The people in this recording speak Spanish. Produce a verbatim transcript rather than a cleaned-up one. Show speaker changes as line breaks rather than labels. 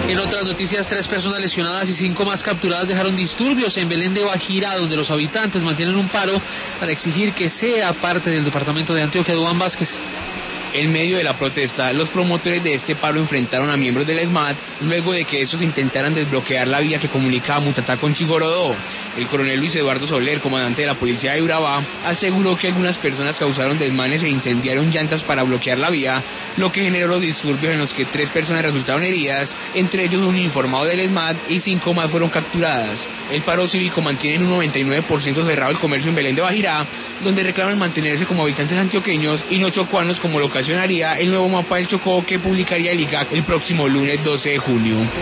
En otras noticias, tres personas lesionadas y cinco más capturadas dejaron disturbios en Belén de Bajirá, donde los habitantes mantienen un paro para exigir que sea parte del departamento de Antioquia. Duván Vázquez.
En medio de la protesta, los promotores de este paro enfrentaron a miembros del ESMAD luego de que estos intentaran desbloquear la vía que comunica a Mutatá con Chigorodó. El coronel Luis Eduardo Soler, comandante de la policía de Urabá, aseguró que algunas personas causaron desmanes e incendiaron llantas para bloquear la vía, lo que generó los disturbios en los que tres personas resultaron heridas, entre ellos un uniformado del ESMAD y cinco más fueron capturadas. El paro cívico mantiene en un noventa y nueve por ciento cerrado el comercio en Belén de Bajirá, donde reclaman mantenerse como habitantes antioqueños y no chocuanos, como lo ocasionaría el nuevo mapa del Chocó que publicaría el I G A C el próximo lunes doce de junio.